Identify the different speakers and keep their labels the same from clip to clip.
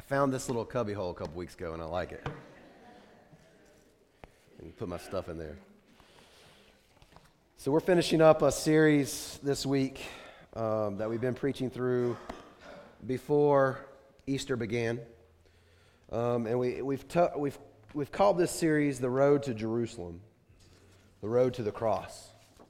Speaker 1: found this little cubby hole a couple weeks ago, and I like it. I can put my stuff in there. So we're finishing up a series this week that we've been preaching through before Easter began, and we've called this series "The Road to Jerusalem," the road to the cross.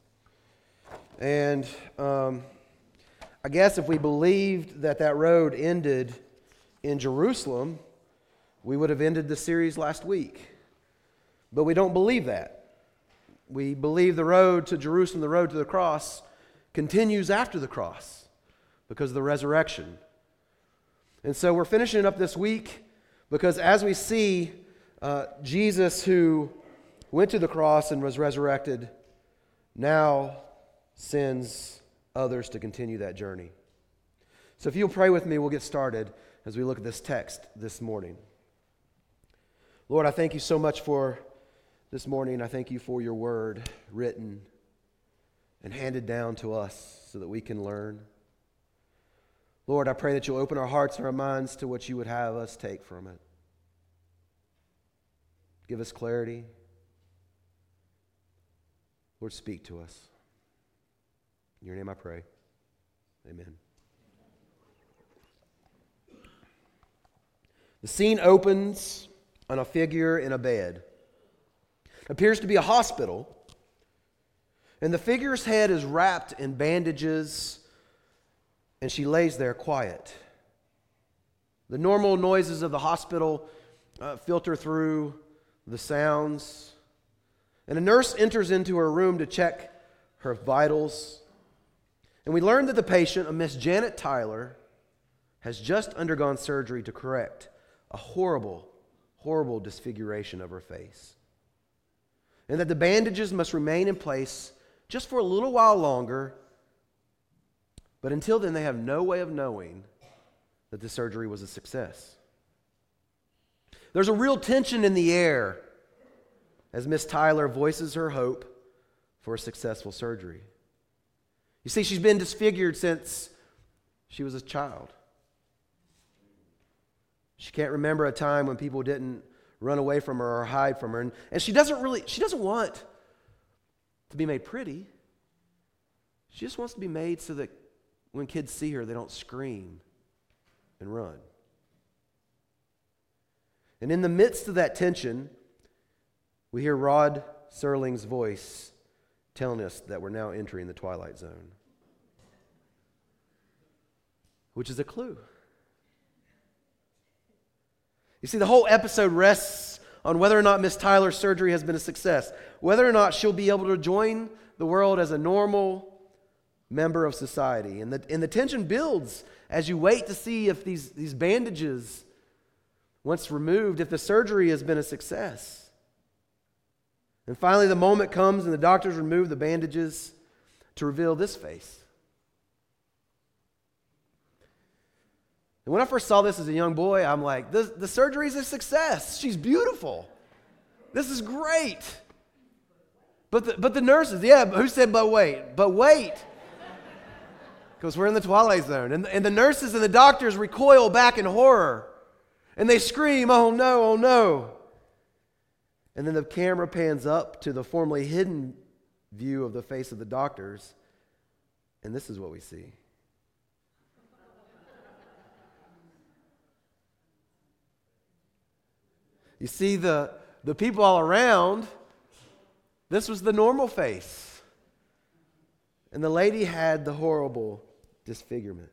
Speaker 1: And I guess if we believed that road ended in Jerusalem, we would have ended the series last week. But we don't believe that. We believe the road to Jerusalem, the road to the cross, continues after the cross because of the resurrection. And so we're finishing it up this week because as we see Jesus, who went to the cross and was resurrected, now sends others to continue that journey. So if you'll pray with me, we'll get started as we look at this text this morning. Lord, I thank you so much for this morning. I thank you for your word written and handed down to us so that we can learn. Lord, I pray that you'll open our hearts and our minds to what you would have us take from it. Give us clarity. Lord, speak to us. In your name I pray. Amen. The scene opens on a figure in a bed. It appears to be a hospital, and the figure's head is wrapped in bandages, and she lays there quiet. The normal noises of the hospital filter through the sounds, and a nurse enters into her room to check her vitals. And we learn that the patient, a Miss Janet Tyler, has just undergone surgery to correct a horrible, horrible disfiguration of her face. And that the bandages must remain in place just for a little while longer, but until then they have no way of knowing that the surgery was a success. There's a real tension in the air as Miss Tyler voices her hope for a successful surgery. You see, she's been disfigured since she was a child. She can't remember a time when people didn't run away from her or hide from her. And she doesn't want to be made pretty. She just wants to be made so that when kids see her, they don't scream and run. And in the midst of that tension, we hear Rod Serling's voice telling us that we're now entering the twilight zone, which is a clue. You see, the whole episode rests on whether or not Miss Tyler's surgery has been a success, whether or not she'll be able to join the world as a normal member of society. And the tension builds as you wait to see if these bandages, once removed, if the surgery has been a success. And finally the moment comes and the doctors remove the bandages to reveal this face. And when I first saw this as a young boy, I'm like, the surgery's a success. She's beautiful. This is great. But the nurses, who said but wait? But wait. Because we're in the twilight zone. And the nurses and the doctors recoil back in horror. And they scream, oh no, oh no. And then the camera pans up to the formerly hidden view of the face of the doctors. And this is what we see. You see, the people all around, this was the normal face. And the lady had the horrible disfigurement.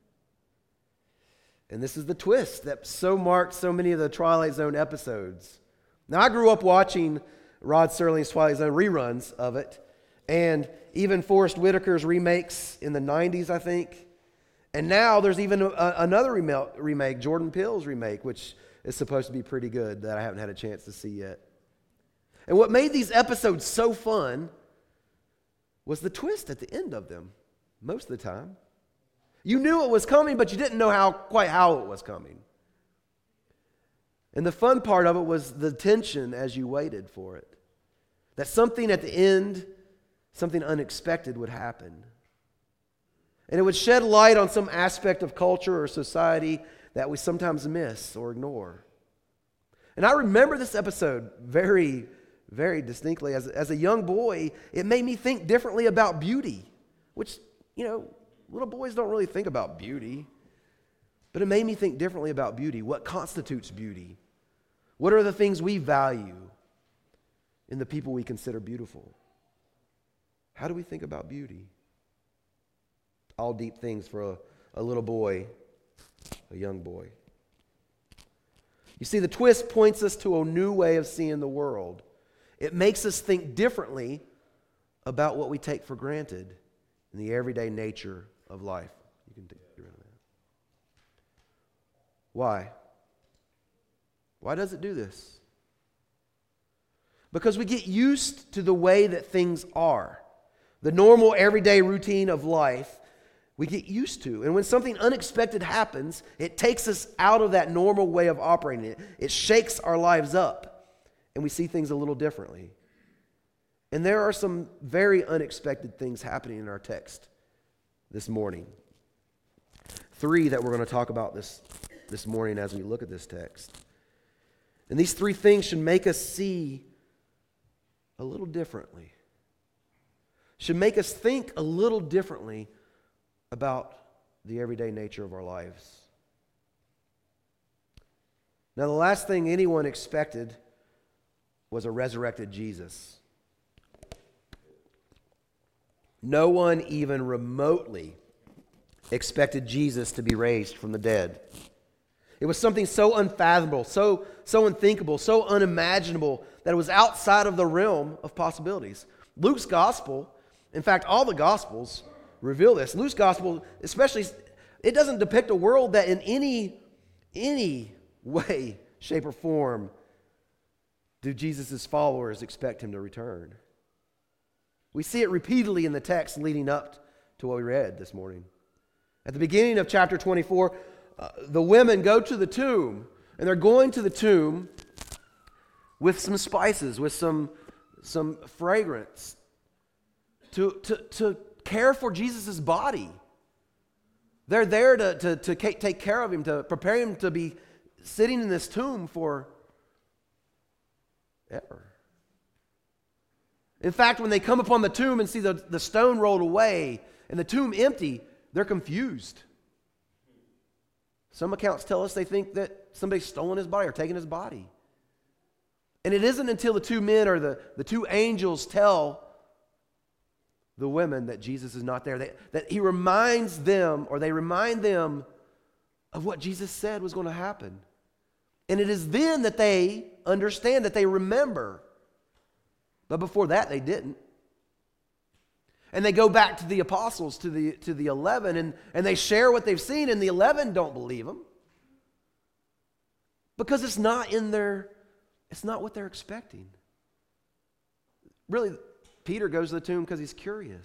Speaker 1: And this is the twist that so marked so many of the Twilight Zone episodes. Now, I grew up watching Rod Serling's Twilight Zone reruns of it, and even Forrest Whitaker's remakes in the 90s, I think. And now there's even another remake, Jordan Peele's remake, which is supposed to be pretty good that I haven't had a chance to see yet. And what made these episodes so fun was the twist at the end of them, most of the time. You knew it was coming, but you didn't know quite how it was coming. And the fun part of it was the tension as you waited for it. That something at the end, something unexpected would happen. And it would shed light on some aspect of culture or society that we sometimes miss or ignore. And I remember this episode very, very distinctly. As a young boy, it made me think differently about beauty, which, little boys don't really think about beauty. But it made me think differently about beauty. What constitutes beauty? What are the things we value in the people we consider beautiful? How do we think about beauty? All deep things for a little boy, a young boy. You see, the twist points us to a new way of seeing the world. It makes us think differently about what we take for granted in the everyday nature of life. You can get rid of that. Why? Why does it do this? Because we get used to the way that things are. The normal everyday routine of life we get used to. And when something unexpected happens, it takes us out of that normal way of operating. It shakes our lives up, and we see things a little differently. And there are some very unexpected things happening in our text this morning. 3 that we're going to talk about this morning as we look at this text. And these 3 things should make us see a little differently. Should make us think a little differently about the everyday nature of our lives. Now, the last thing anyone expected was a resurrected Jesus. No one even remotely expected Jesus to be raised from the dead. It was something so unfathomable, so unthinkable, so unimaginable that it was outside of the realm of possibilities. Luke's gospel, in fact, all the gospels reveal this. Luke's gospel, especially, it doesn't depict a world that in any way, shape, or form do Jesus' followers expect him to return. We see it repeatedly in the text leading up to what we read this morning. At the beginning of chapter 24, the women go to the tomb, and they're going to the tomb with some spices, with some fragrance to care for Jesus' body. They're there to take care of him, to prepare him to be sitting in this tomb forever. In fact, when they come upon the tomb and see the stone rolled away and the tomb empty, they're confused. Some accounts tell us they think that somebody's stolen his body or taken his body. And it isn't until the 2 men or the 2 angels tell the women that Jesus is not there, that he reminds them, or they remind them of what Jesus said was going to happen. And it is then that they understand, that they remember. But before that, they didn't. And they go back to the apostles, to the 11, and they share what they've seen, and the 11 don't believe them. Because it's not what they're expecting. Really, Peter goes to the tomb because he's curious.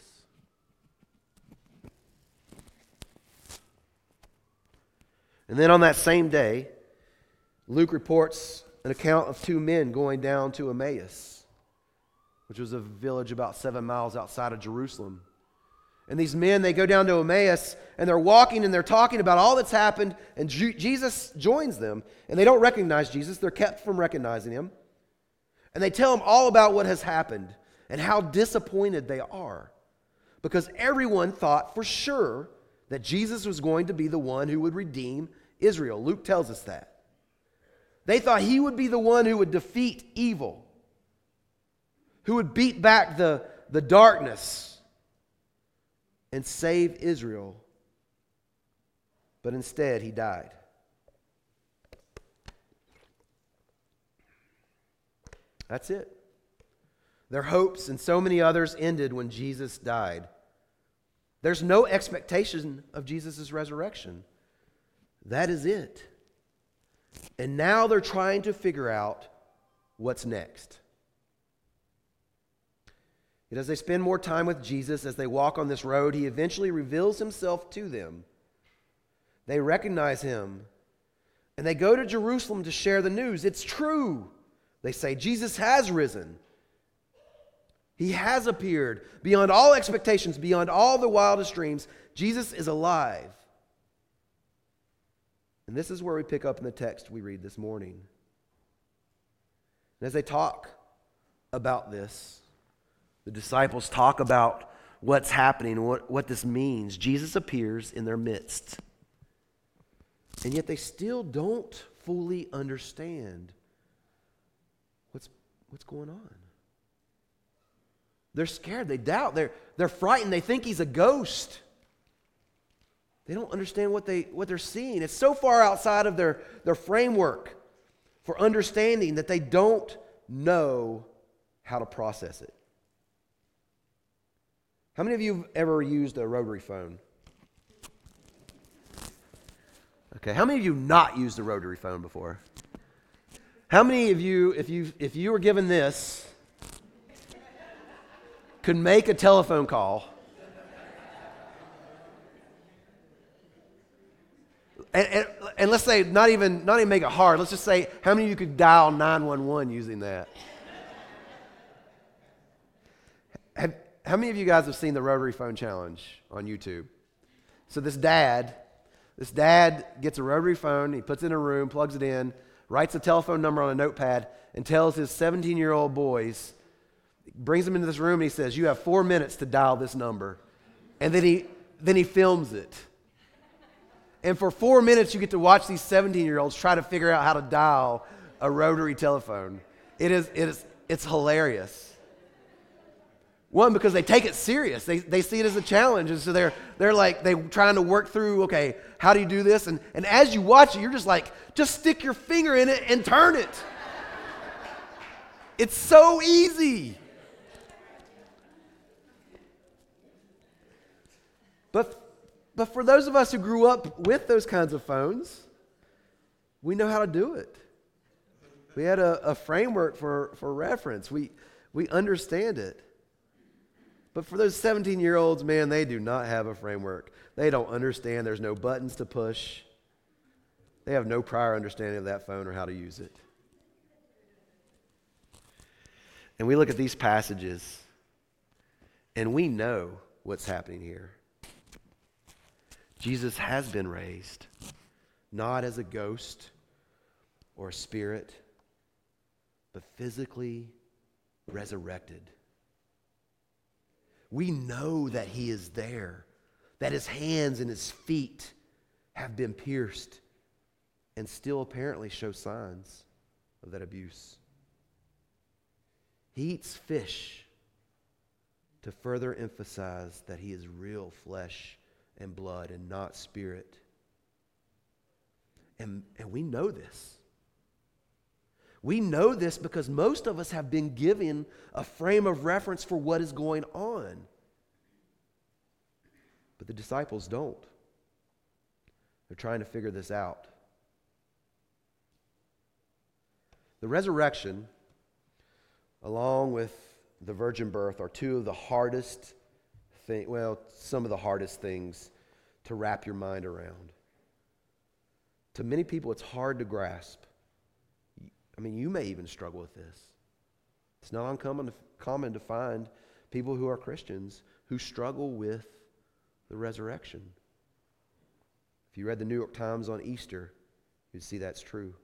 Speaker 1: And then on that same day, Luke reports an account of 2 men going down to Emmaus, which was a village about 7 miles outside of Jerusalem. And these men, they go down to Emmaus, and they're walking and they're talking about all that's happened, and Jesus joins them. And they don't recognize Jesus. They're kept from recognizing him. And they tell him all about what has happened and how disappointed they are, because everyone thought for sure that Jesus was going to be the one who would redeem Israel. Luke tells us that. They thought he would be the one who would defeat evil, who would beat back the darkness and save Israel. But instead, he died. That's it. Their hopes and so many others ended when Jesus died. There's no expectation of Jesus' resurrection. That is it. And now they're trying to figure out what's next. Yet as they spend more time with Jesus, as they walk on this road, he eventually reveals himself to them. They recognize him, and they go to Jerusalem to share the news. It's true, they say. Jesus has risen. He has appeared beyond all expectations, beyond all the wildest dreams. Jesus is alive. And this is where we pick up in the text we read this morning. And as they talk about this, the disciples talk about what's happening, what this means. Jesus appears in their midst. And yet they still don't fully understand what's going on. They're scared. They doubt. They're frightened. They think he's a ghost. They don't understand what they're seeing. It's so far outside of their framework for understanding that they don't know how to process it. How many of you have ever used a rotary phone? Okay, how many of you not used a rotary phone before? How many of you, if you were given this, could make a telephone call and let's say not even make it hard. Let's just say how many of you could dial 911 using that? How many of you guys have seen the Rotary Phone Challenge on YouTube? So this dad gets a rotary phone, he puts it in a room, plugs it in, writes a telephone number on a notepad, and tells his 17-year-old boys, brings them into this room and he says, "You have 4 minutes to dial this number." And then he films it. And for 4 minutes you get to watch these 17-year-olds try to figure out how to dial a rotary telephone. It's hilarious. One, because they take it serious. They see it as a challenge. And so they're trying to work through, okay, how do you do this? And as you watch it, you're just like, just stick your finger in it and turn it. It's so easy. But for those of us who grew up with those kinds of phones, we know how to do it. We had a framework for reference. We understand it. But for those 17-year-olds, man, they do not have a framework. They don't understand. There's no buttons to push. They have no prior understanding of that phone or how to use it. And we look at these passages, and we know what's happening here. Jesus has been raised, not as a ghost or a spirit, but physically resurrected. We know that he is there, that his hands and his feet have been pierced and still apparently show signs of that abuse. He eats fish to further emphasize that he is real flesh and blood and not spirit. And we know this. We know this because most of us have been given a frame of reference for what is going on. But the disciples don't. They're trying to figure this out. The resurrection, along with the virgin birth, are two of the hardest some of the hardest things to wrap your mind around. To many people, it's hard to grasp. I mean, you may even struggle with this. It's not uncommon to find people who are Christians who struggle with the resurrection. If you read the New York Times on Easter, you'd see that's true.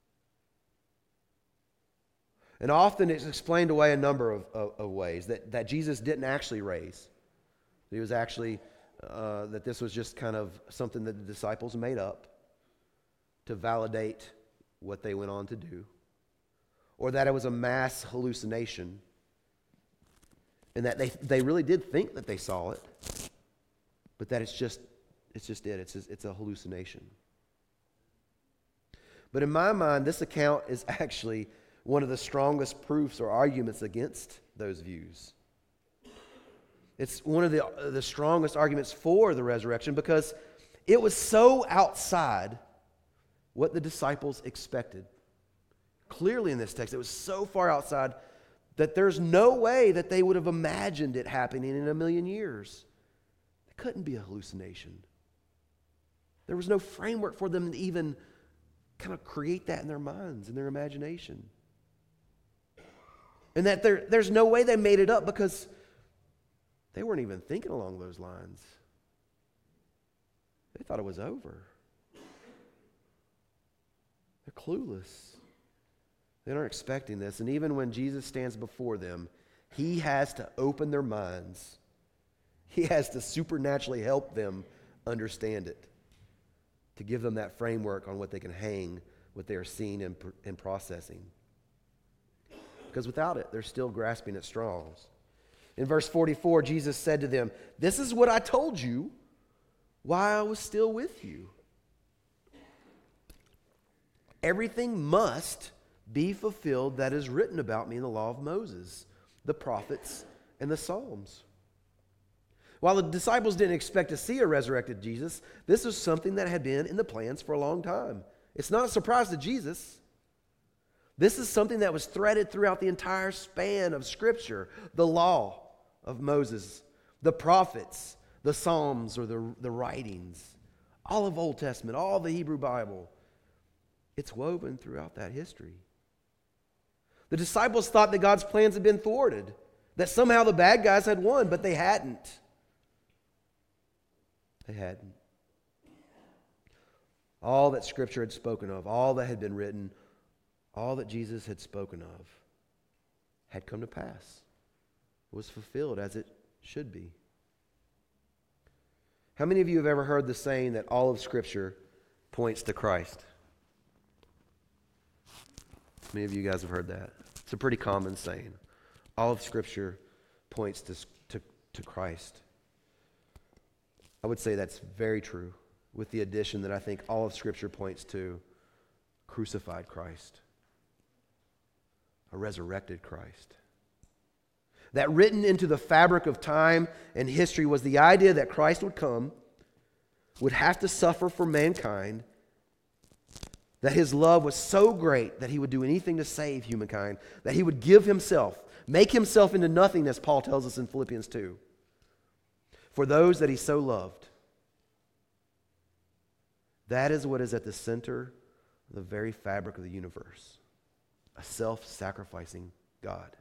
Speaker 1: And often it's explained away a number of ways that Jesus didn't actually raise. He was actually, that this was just kind of something that the disciples made up to validate what they went on to do. Or that it was a mass hallucination. And that they really did think that they saw it. But that it's just it. It's a hallucination. But in my mind, this account is actually one of the strongest proofs or arguments against those views. It's one of the strongest arguments for the resurrection because it was so outside what the disciples expected. Clearly in this text, it was so far outside that there's no way that they would have imagined it happening in a million years. It couldn't be a hallucination. There was no framework for them to even kind of create that in their minds, in their imagination. And that there's no way they made it up because they weren't even thinking along those lines. They thought it was over. They're clueless. They aren't expecting this. And even when Jesus stands before them, he has to open their minds. He has to supernaturally help them understand it, to give them that framework on what they can hang what they are seeing and processing. Because without it, they're still grasping at straws. In verse 44, Jesus said to them, "This is what I told you while I was still with you. Everything must be fulfilled that is written about me in the law of Moses, the prophets, and the Psalms." While the disciples didn't expect to see a resurrected Jesus, this was something that had been in the plans for a long time. It's not a surprise to Jesus. This is something that was threaded throughout the entire span of Scripture. The law of Moses, the prophets, the Psalms, or the writings, all of Old Testament, all the Hebrew Bible. It's woven throughout that history. The disciples thought that God's plans had been thwarted, that somehow the bad guys had won, but they hadn't. They hadn't. All that Scripture had spoken of, all that had been written, all that Jesus had spoken of had come to pass. It was fulfilled as it should be. How many of you have ever heard the saying that all of Scripture points to Christ? Many of you guys have heard that. It's a pretty common saying. All of Scripture points to Christ. I would say that's very true, with the addition that I think all of Scripture points to crucified Christ, a resurrected Christ. That written into the fabric of time and history was the idea that Christ would come, would have to suffer for mankind, that his love was so great that he would do anything to save humankind, that he would give himself, make himself into nothing, as Paul tells us in Philippians 2, for those that he so loved. That is what is at the center of the very fabric of the universe, a self-sacrificing God.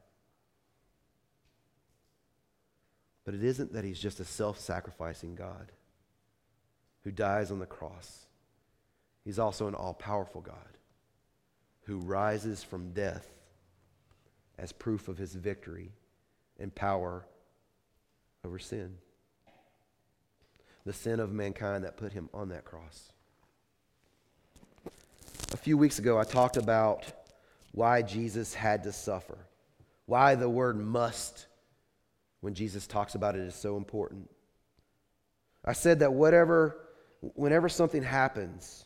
Speaker 1: But it isn't that he's just a self-sacrificing God who dies on the cross. He's also an all-powerful God who rises from death as proof of his victory and power over sin. The sin of mankind that put him on that cross. A few weeks ago, I talked about why Jesus had to suffer, why the word must, when Jesus talks about it, is so important. I said that whenever something happens,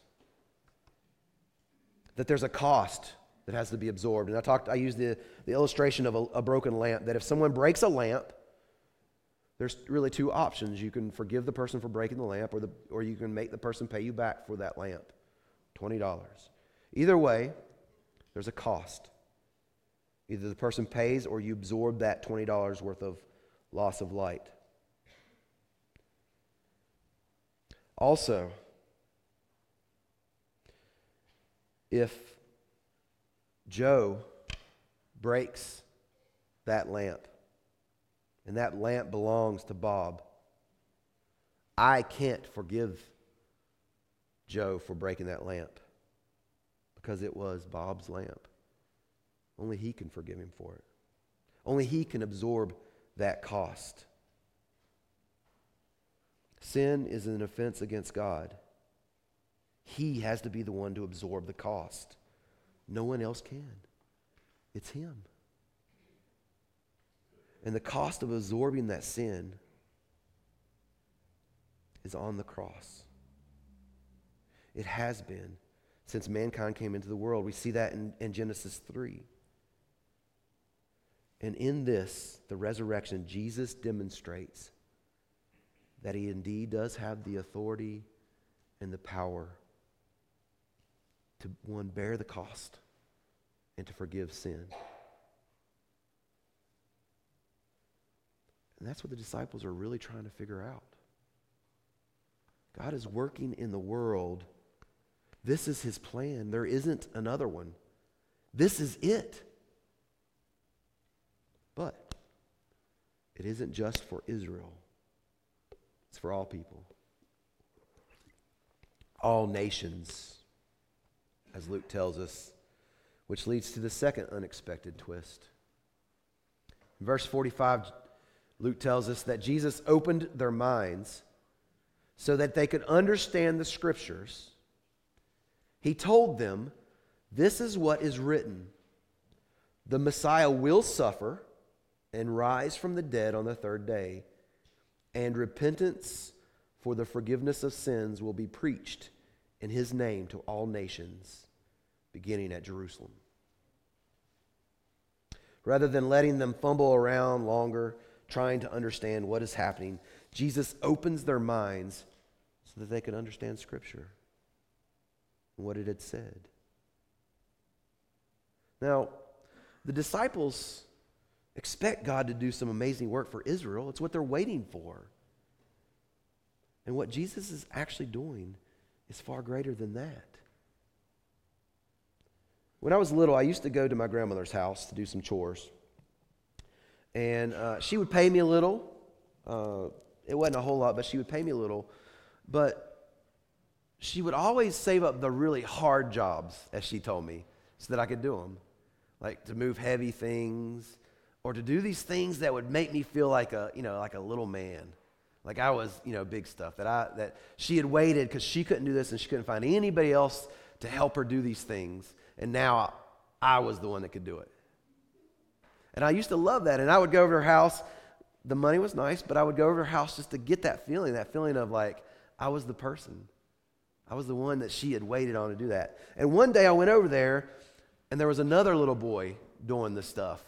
Speaker 1: that there's a cost that has to be absorbed. And I used the illustration of a broken lamp, that if someone breaks a lamp, there's really two options. You can forgive the person for breaking the lamp, or you can make the person pay you back for that lamp, $20. Either way, there's a cost. Either the person pays or you absorb that $20 worth of loss of light. Also, if Joe breaks that lamp, and that lamp belongs to Bob, I can't forgive Joe for breaking that lamp because it was Bob's lamp. Only he can forgive him for it. Only he can absorb that cost. Sin is an offense against God. He has to be the one to absorb the cost. No one else can. It's him. And the cost of absorbing that sin is on the cross. It has been since mankind came into the world. We see that in Genesis 3. And in this, the resurrection, Jesus demonstrates that he indeed does have the authority and the power to, one, bear the cost and to forgive sin. And that's what the disciples are really trying to figure out. God is working in the world. This is his plan. There isn't another one. This is it. But it isn't just for Israel. It's for all people. All nations as Luke tells us, which leads to the second unexpected twist. In verse 45, Luke tells us that Jesus opened their minds so that they could understand the Scriptures. He told them, "This is what is written. The Messiah will suffer and rise from the dead on the third day, and repentance for the forgiveness of sins will be preached in his name to all nations, beginning at Jerusalem." Rather than letting them fumble around longer, trying to understand what is happening, Jesus opens their minds so that they can understand Scripture and what it had said. Now, the disciples expect God to do some amazing work for Israel. It's what they're waiting for. And what Jesus is actually doing is far greater than that. When I was little, I used to go to my grandmother's house to do some chores. And she would pay me a little. It wasn't a whole lot, but she would pay me a little. But she would always save up the really hard jobs, as she told me, so that I could do them. Like to move heavy things, or to do these things that would make me feel like a little man. Like I was, big stuff. That she had waited because she couldn't do this and she couldn't find anybody else to help her do these things. And now I was the one that could do it. And I used to love that. And I would go over to her house. The money was nice, but I would go over to her house just to get that feeling of like I was the person. I was the one that she had waited on to do that. And one day I went over there, and there was another little boy doing this stuff.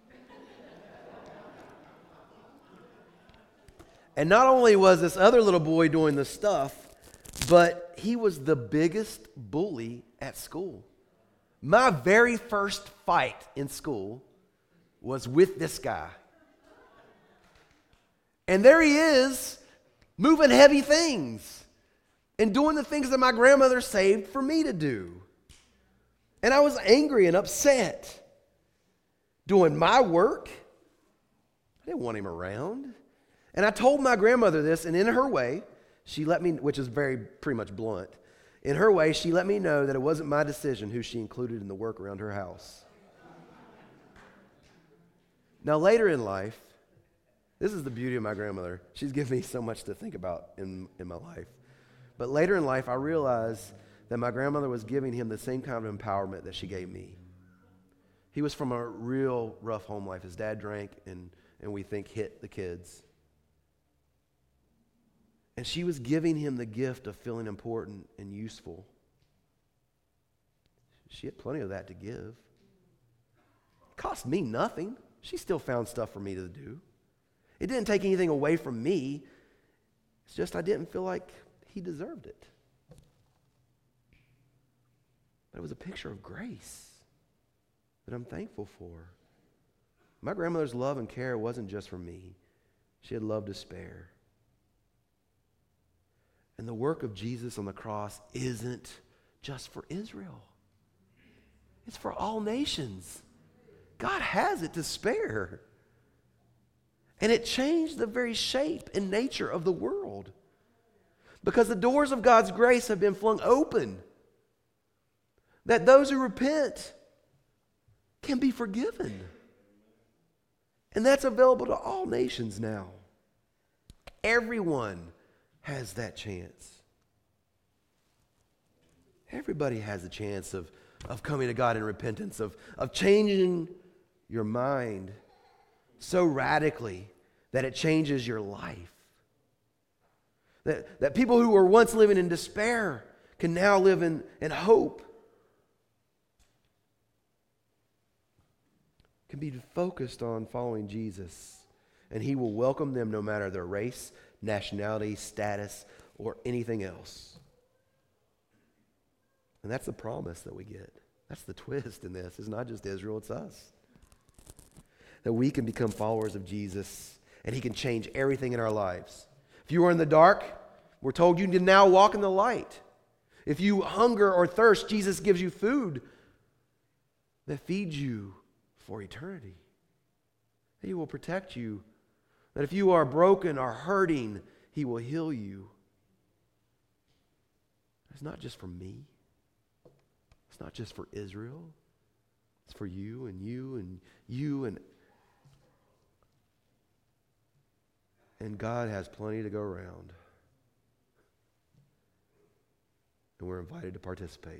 Speaker 1: And not only was this other little boy doing this stuff, but he was the biggest bully at school. My very first fight in school was with this guy. And there he is, moving heavy things and doing the things that my grandmother saved for me to do. And I was angry and upset, doing my work. I didn't want him around. And I told my grandmother this, and in her way, she let me, which is pretty much blunt, in her way, she let me know that it wasn't my decision who she included in the work around her house. Now, later in life, this is the beauty of my grandmother. She's given me so much to think about in my life. But later in life, I realized that my grandmother was giving him the same kind of empowerment that she gave me. He was from a real rough home life. His dad drank and we think hit the kids. And she was giving him the gift of feeling important and useful. She had plenty of that to give. It cost me nothing. She still found stuff for me to do. It didn't take anything away from me. It's just I didn't feel like he deserved it. But it was a picture of grace that I'm thankful for. My grandmother's love and care wasn't just for me. She had love to spare. And the work of Jesus on the cross isn't just for Israel. It's for all nations. God has it to spare. And it changed the very shape and nature of the world. Because the doors of God's grace have been flung open. That those who repent can be forgiven. And that's available to all nations now. Everyone has that chance. Everybody has a chance of coming to God in repentance, of changing your mind so radically that it changes your life. That people who were once living in despair can now live in hope. Can be focused on following Jesus, and he will welcome them no matter their race, nationality, status, or anything else. And that's the promise that we get. That's the twist in this. It's not just Israel, it's us. That we can become followers of Jesus, and he can change everything in our lives. If you are in the dark, we're told you can now walk in the light. If you hunger or thirst, Jesus gives you food that feeds you for eternity. He will protect you. That if you are broken or hurting, he will heal you. It's not just for me. It's not just for Israel. It's for you and you and you and God has plenty to go around. And we're invited to participate.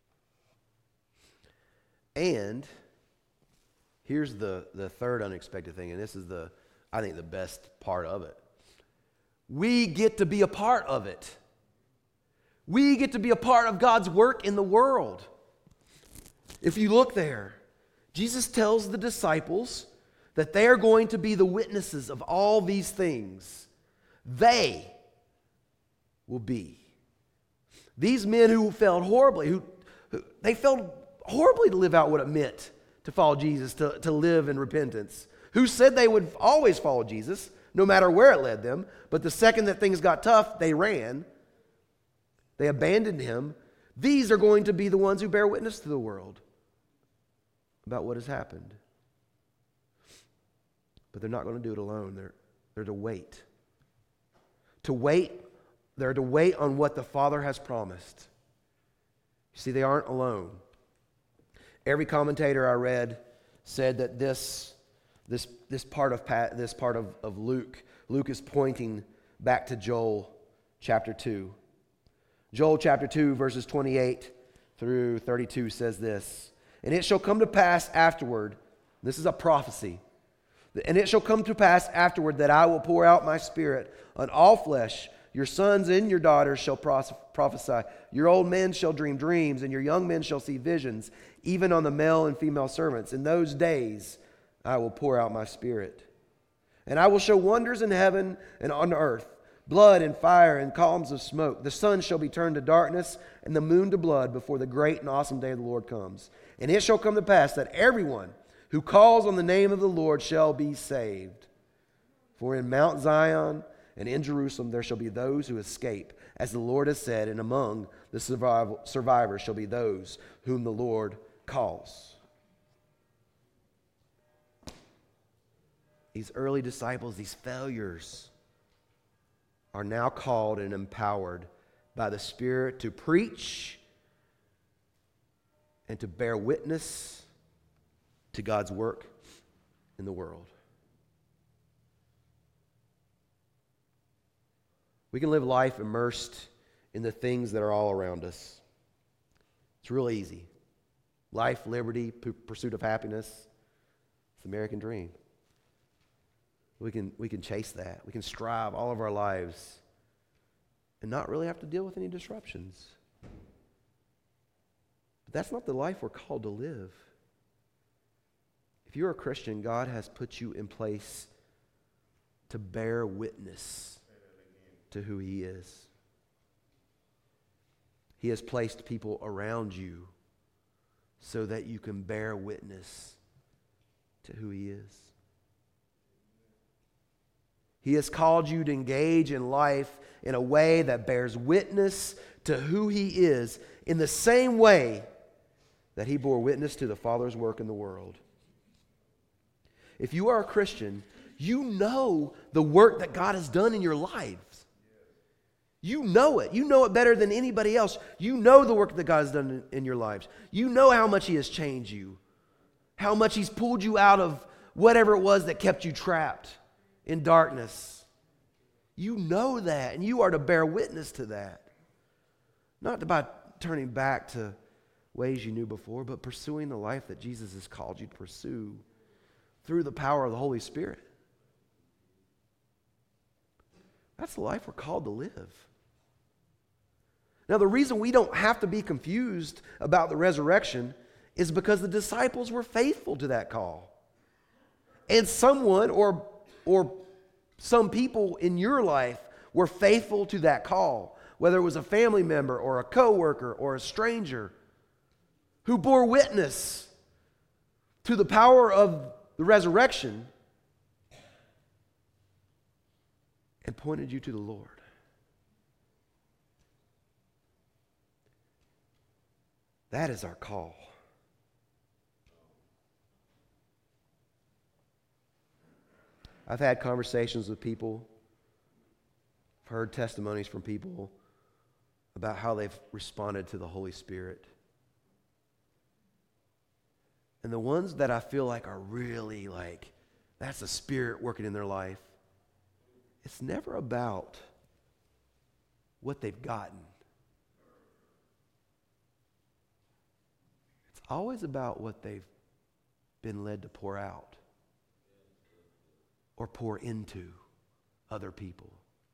Speaker 1: And here's the third unexpected thing, and this is I think the best part of it. We get to be a part of it. We get to be a part of God's work in the world. If you look there, Jesus tells the disciples that they are going to be the witnesses of all these things. They will be. These men who failed horribly, they failed horribly to live out what it meant to follow Jesus, to live in repentance, who said they would always follow Jesus, no matter where it led them, but the second that things got tough, they ran. They abandoned him. These are going to be the ones who bear witness to the world about what has happened. But they're not going to do it alone. They're to wait. They're to wait on what the Father has promised. You see, they aren't alone. Every commentator I read said that this part of Luke is pointing back to Joel chapter 2. Joel chapter 2, verses 28 through 32 says this, "And it shall come to pass afterward," this is a prophecy, "and it shall come to pass afterward that I will pour out my Spirit on all flesh. Your sons and your daughters shall prophesy. Your old men shall dream dreams, and your young men shall see visions, even on the male and female servants. In those days I will pour out my Spirit. And I will show wonders in heaven and on earth, blood and fire and columns of smoke. The sun shall be turned to darkness and the moon to blood before the great and awesome day of the Lord comes. And it shall come to pass that everyone who calls on the name of the Lord shall be saved. For in Mount Zion and in Jerusalem there shall be those who escape, as the Lord has said, and among the survivors shall be those whom the Lord calls." These early disciples, these failures, are now called and empowered by the Spirit to preach and to bear witness to God's work in the world. We can live life immersed in the things that are all around us. It's real easy. Life, liberty, pursuit of happiness. It's the American dream. We can chase that. We can strive all of our lives and not really have to deal with any disruptions. But that's not the life we're called to live. If you're a Christian, God has put you in place to bear witness to who He is. He has placed people around you so that you can bear witness to who He is. He has called you to engage in life in a way that bears witness to who He is in the same way that He bore witness to the Father's work in the world. If you are a Christian, you know the work that God has done in your lives. You know it. You know it better than anybody else. You know the work that God has done in your lives. You know how much He has changed you, how much He's pulled you out of whatever it was that kept you trapped in darkness. You know that, and you are to bear witness to that. Not by turning back to ways you knew before, but pursuing the life that Jesus has called you to pursue through the power of the Holy Spirit. That's the life we're called to live. Now, the reason we don't have to be confused about the resurrection is because the disciples were faithful to that call. And someone or some people in your life were faithful to that call, whether it was a family member or a coworker or a stranger who bore witness to the power of the resurrection and pointed you to the Lord. That is our call. I've had conversations with people, I've heard testimonies from people about how they've responded to the Holy Spirit. And the ones that I feel like are really like, that's the Spirit working in their life, it's never about what they've gotten. It's always about what they've been led to pour out or pour into other people.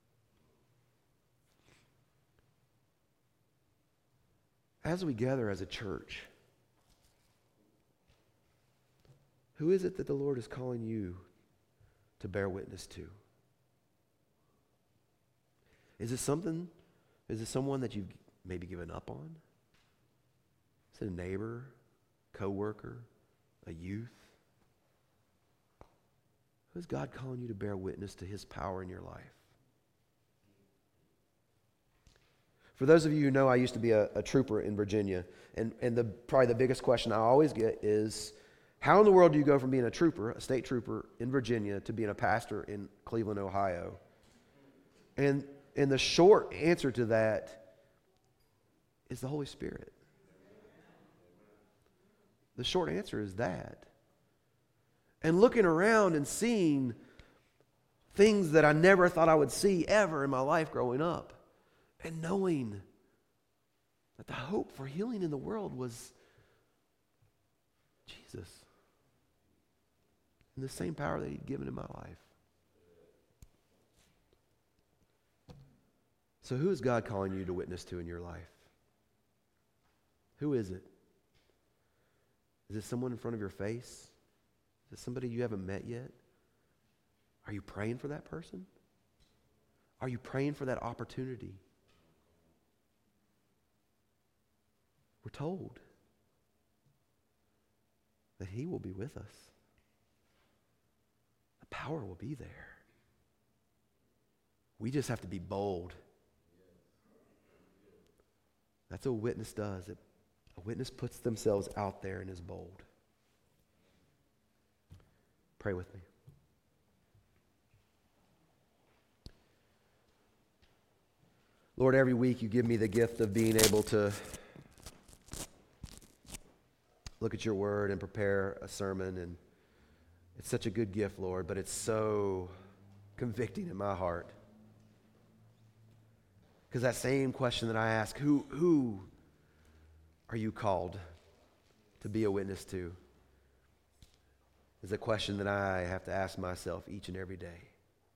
Speaker 1: As we gather as a church, who is it that the Lord is calling you to bear witness to? Is it someone that you've maybe given up on? Is it a neighbor, coworker, a youth? Who is God calling you to bear witness to His power in your life? For those of you who know, I used to be a trooper in Virginia, and probably the biggest question I always get is, how in the world do you go from being a trooper, a state trooper in Virginia, to being a pastor in Cleveland, Ohio? And the short answer to that is the Holy Spirit. The short answer is that. And looking around and seeing things that I never thought I would see ever in my life growing up, and knowing that the hope for healing in the world was Jesus and the same power that He'd given in my life. So who is God calling you to witness to in your life? Who is it? Is it someone in front of your face? Is it somebody you haven't met yet? Are you praying for that person? Are you praying for that opportunity? We're told that He will be with us. The power will be there. We just have to be bold. That's what a witness does. A witness puts themselves out there and is bold. Pray with me. Lord, every week you give me the gift of being able to look at your word and prepare a sermon, and it's such a good gift, Lord, but it's so convicting in my heart. Because that same question that I ask, who are you called to be a witness to, is a question that I have to ask myself each and every day.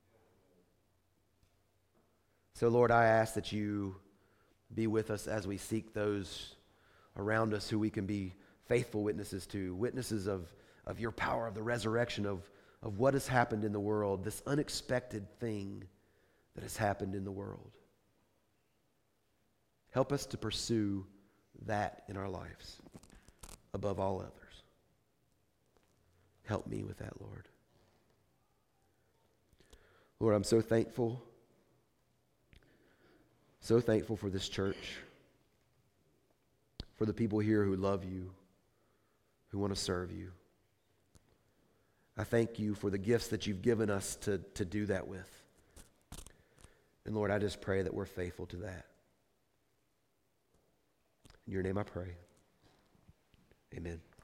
Speaker 1: So, Lord, I ask that you be with us as we seek those around us who we can be faithful witnesses to, witnesses of your power, of the resurrection, of what has happened in the world, this unexpected thing that has happened in the world. Help us to pursue that in our lives above all others. Help me with that, Lord. Lord, I'm so thankful for this church, for the people here who love you, who want to serve you. I thank you for the gifts that you've given us to do that with. And Lord, I just pray that we're faithful to that. In your name I pray. Amen.